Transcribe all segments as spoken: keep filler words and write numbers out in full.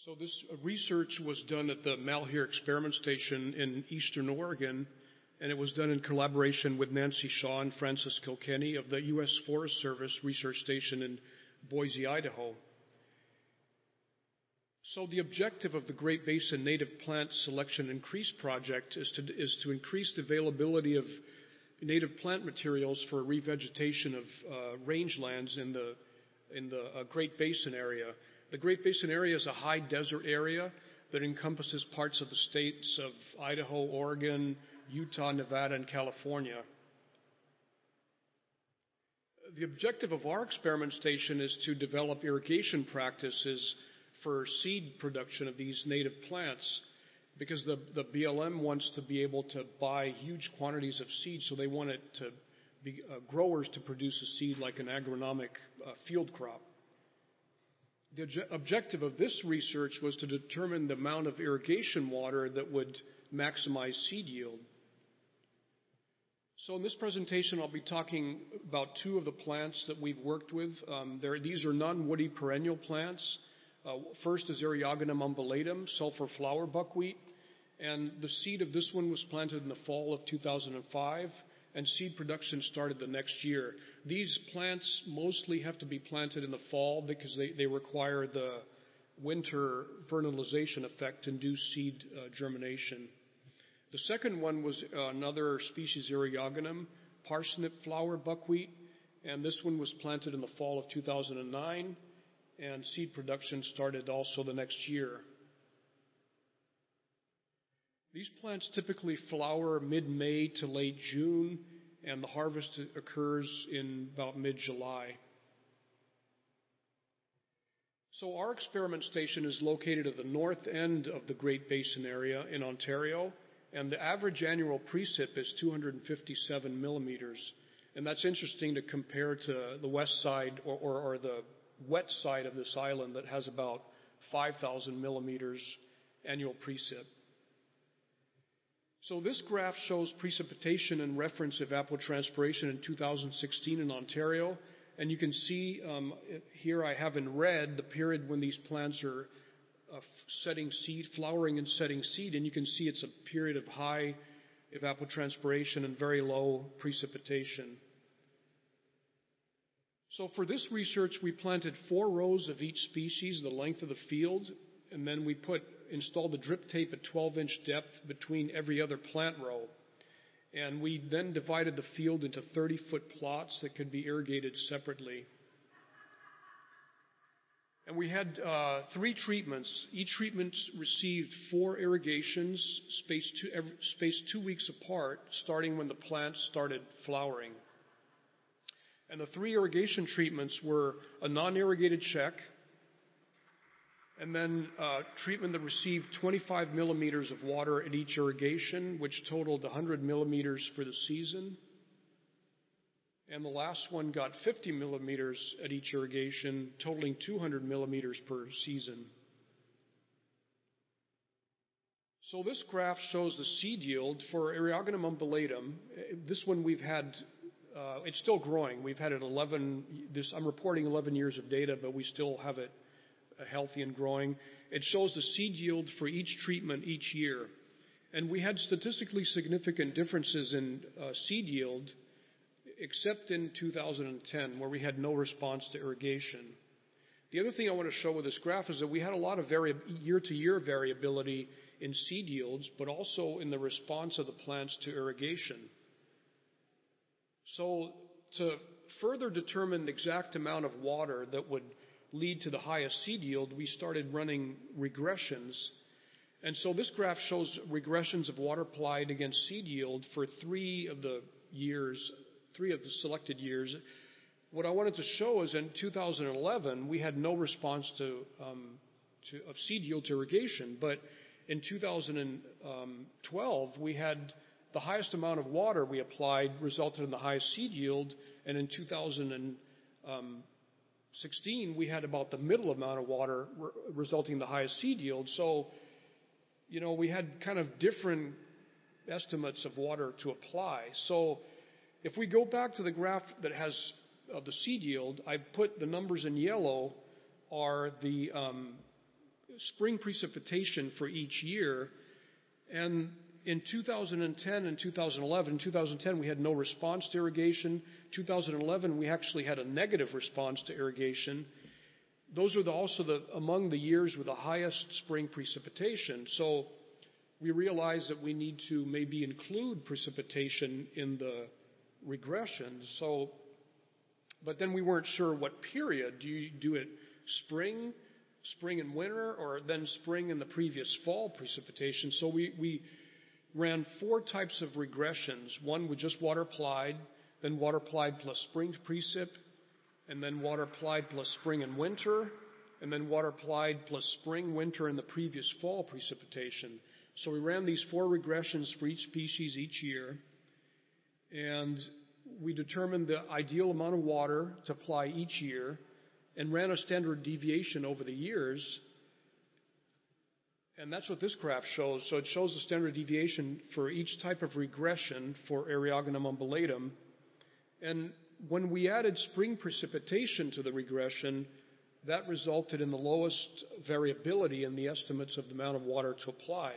So this uh, research was done at the Malheur Experiment Station in eastern Oregon, and it was done in collaboration with Nancy Shaw and Francis Kilkenny of the U S Forest Service Research Station in Boise, Idaho. So the objective of the Great Basin Native Plant Selection Increase Project is to, is to increase the availability of native plant materials for revegetation of uh, rangelands in the, in the uh, Great Basin area. The Great Basin area is a high desert area that encompasses parts of the states of Idaho, Oregon, Utah, Nevada, and California. The objective of our experiment station is to develop irrigation practices for seed production of these native plants, because the, the B L M wants to be able to buy huge quantities of seed, so they want it to be uh, growers to produce a seed like an agronomic uh, field crop. The obje- objective of this research was to determine the amount of irrigation water that would maximize seed yield. So in this presentation, I'll be talking about two of the plants that we've worked with. Um, these are non-woody perennial plants. Uh, first is Eriogonum undulatum, sulfur flower buckwheat, and the seed of this one was planted in the fall of two thousand five, and seed production started the next year. These plants mostly have to be planted in the fall because they, they require the winter vernalization effect to induce seed uh, germination. The second one was uh, another species, Eriogonum, parsnip flower buckwheat, and this one was planted in the fall of two thousand nine, and seed production started also the next year. These plants typically flower mid-May to late June, and the harvest occurs in about mid-July. So our experiment station is located at the north end of the Great Basin area in Ontario, and the average annual precip is two hundred fifty-seven millimeters. And that's interesting to compare to the west side or, or, or the wet side of this island that has about five thousand millimeters annual precip. So this graph shows precipitation and reference evapotranspiration in two thousand sixteen in Ontario. And you can see um, here I have in red the period when these plants are uh, setting seed, flowering and setting seed. And you can see it's a period of high evapotranspiration and very low precipitation. So for this research, we planted four rows of each species, the length of the field, and then we put installed the drip tape at twelve inch depth between every other plant row. And we then divided the field into thirty foot plots that could be irrigated separately. And we had uh, three treatments. Each treatment received four irrigations spaced two, every, spaced two weeks apart, starting when the plants started flowering. And the three irrigation treatments were a non-irrigated check, and then uh, treatment that received twenty-five millimeters of water at each irrigation, which totaled one hundred millimeters for the season. And the last one got fifty millimeters at each irrigation, totaling two hundred millimeters per season. So this graph shows the seed yield for Eriogonum undulatum. This one we've had, uh, it's still growing. We've had it eleven, this, I'm reporting eleven years of data, but we still have it healthy and growing. It shows the seed yield for each treatment each year. And we had statistically significant differences in uh, seed yield, except in two thousand ten, where we had no response to irrigation. The other thing I want to show with this graph is that we had a lot of vari- year-to-year variability in seed yields, but also in the response of the plants to irrigation. So to further determine the exact amount of water that would lead to the highest seed yield, we started running regressions. And so this graph shows regressions of water applied against seed yield for three of the years, three of the selected years. What I wanted to show is in two thousand eleven, we had no response to, um, to of seed yield to irrigation, but in two thousand twelve, we had the highest amount of water we applied resulted in the highest seed yield, and in two thousand sixteen, we had about the middle amount of water re- resulting in the highest seed yield. So, you know, we had kind of different estimates of water to apply. So if we go back to the graph that has uh, the seed yield, I put the numbers in yellow are the um, spring precipitation for each year. And in two thousand ten and two thousand eleven, in two thousand ten we had no response to irrigation. two thousand eleven we actually had a negative response to irrigation. Those are the, also the, among the years with the highest spring precipitation. So we realized that we need to maybe include precipitation in the regressions. So, but then we weren't sure what period. Do you do it spring, spring and winter, or then spring and the previous fall precipitation? So we, we ran four types of regressions. One with just water applied, then water applied plus spring precip, and then water applied plus spring and winter, and then water applied plus spring, winter, and the previous fall precipitation. So we ran these four regressions for each species each year, and we determined the ideal amount of water to apply each year and ran a standard deviation over the years. And that's what this graph shows. So it shows the standard deviation for each type of regression for Eriogonum undulatum. And when we added spring precipitation to the regression, that resulted in the lowest variability in the estimates of the amount of water to apply.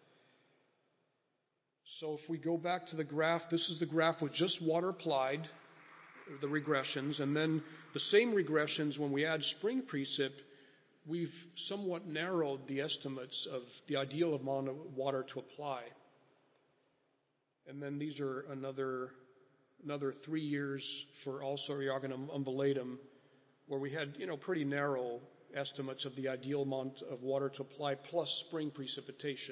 So if we go back to the graph, this is the graph with just water applied, the regressions, and then the same regressions when we add spring precip, we've somewhat narrowed the estimates of the ideal amount of water to apply. And then these are another another three years for also Eriogonum undulatum, where we had, you know, pretty narrow estimates of the ideal amount of water to apply plus spring precipitation.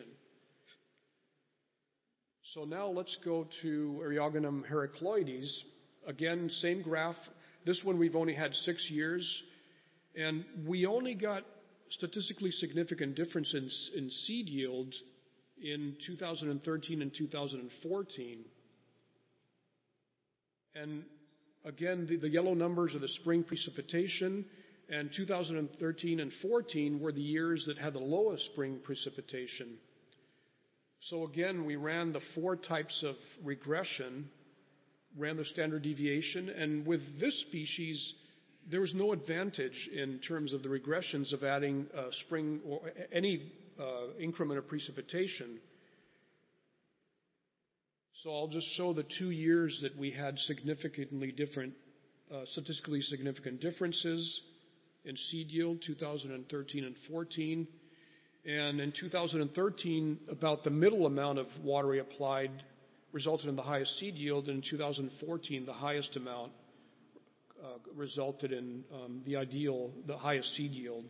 So now let's go to Eriogonum heracloides. Again, same graph. This one we've only had six years, and we only got statistically significant difference in, in seed yield in two thousand thirteen and two thousand fourteen. And again, the, the yellow numbers are the spring precipitation, and two thousand thirteen and fourteen were the years that had the lowest spring precipitation. So again, we ran the four types of regression, ran the standard deviation, and with this species, there was no advantage in terms of the regressions of adding uh, spring or any uh, increment of precipitation. So I'll just show the two years that we had significantly different, uh, statistically significant differences in seed yield, two thousand thirteen and fourteen. And in two thousand thirteen, about the middle amount of water we applied resulted in the highest seed yield. And in two thousand fourteen, the highest amount uh, resulted in um, the ideal, the highest seed yield.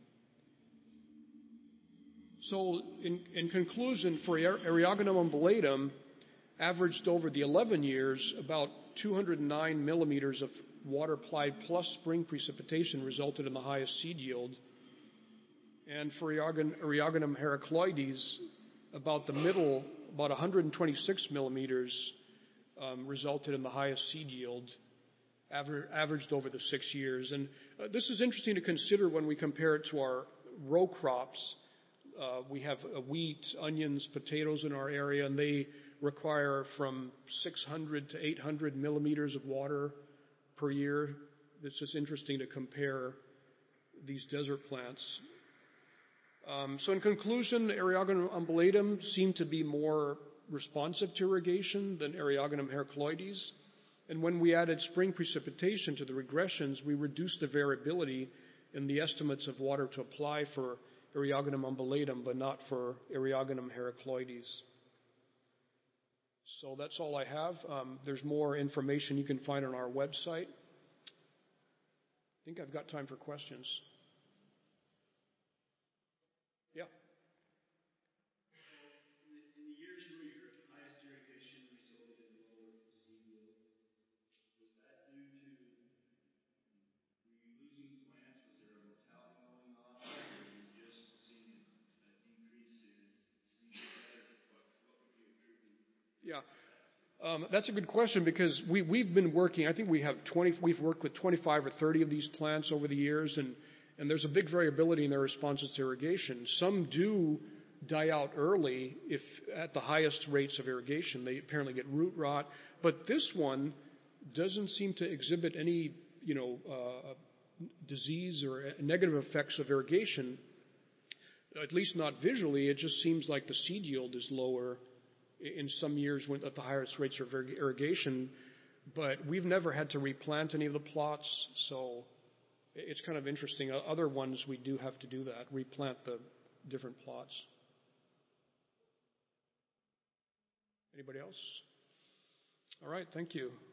So in, in conclusion, for Eriogonum undulatum, averaged over the eleven years, about two hundred nine millimeters of water applied plus spring precipitation resulted in the highest seed yield. And for Eriogonum heracloides, about the middle, about one hundred twenty-six millimeters um, resulted in the highest seed yield, aver- averaged over the six years. And uh, this is interesting to consider when we compare it to our row crops. Uh, we have uh, wheat, onions, potatoes in our area, and they require from six hundred to eight hundred millimeters of water per year. It's just interesting to compare these desert plants. Um, so in conclusion, Eriogonum undulatum seemed to be more responsive to irrigation than Eriogonum heracloides. And when we added spring precipitation to the regressions, we reduced the variability in the estimates of water to apply for Eriogonum undulatum, but not for Eriogonum heracloides. So that's all I have. Um, there's more information you can find on our website. I think I've got time for questions. Yeah. In the years where your highest irrigation resulted in lower seed yield, was that due to, were you losing plants? Was there a mortality going on? Or were you just seeing a decrease in seed yield? What, what would you attribute? Yeah. Um, that's a good question because we, we've been working, I think we have twenty, we've worked with twenty-five or thirty of these plants over the years, and, and there's a big variability in their responses to irrigation. Some do die out early if at the highest rates of irrigation. They apparently get root rot, but this one doesn't seem to exhibit any, you know, uh, disease or negative effects of irrigation. At least not visually. It just seems like the seed yield is lower in some years when at the highest rates of irrigation. But we've never had to replant any of the plots, so it's kind of interesting. Other ones we do have to do that, replant the different plots. Anybody else? All right, thank you.